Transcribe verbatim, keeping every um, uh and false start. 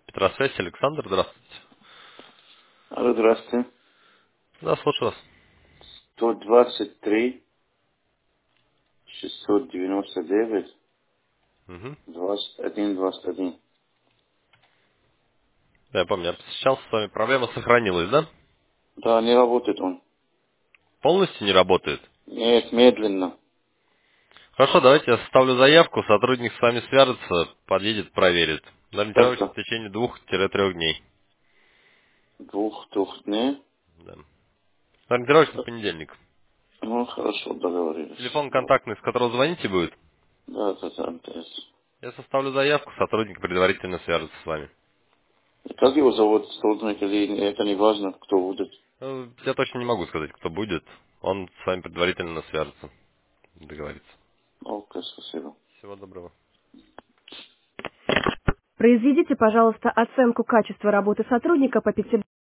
Петросвязь, Александр, здравствуйте. Алло, здравствуйте. Да, слушаю вас. сто двадцать три, шестьсот девяносто девять, Угу. двадцать один, двадцать один. Да, я помню, я посещал с вами, проблема сохранилась, да? Да, не работает он. Полностью не работает. Нет, медленно. Хорошо, давайте я составлю заявку, сотрудник с вами свяжется, подъедет, проверит. Ориентировочно в Когда? течение двух-трех дней. Двух, двух дней. Да. Ориентировочно в понедельник. Ну, хорошо, договорились. Телефон контактный, с которого звоните будет. Да, да, да, интересно. Я составлю заявку, сотрудник предварительно свяжется с вами. И как его зовут, сотрудник, или это не важно, кто будет? Ну, я точно не могу сказать, кто будет. Он с вами предварительно свяжется, договорится. Окей, спасибо. Всего доброго. Произведите, пожалуйста, оценку качества работы сотрудника по пяти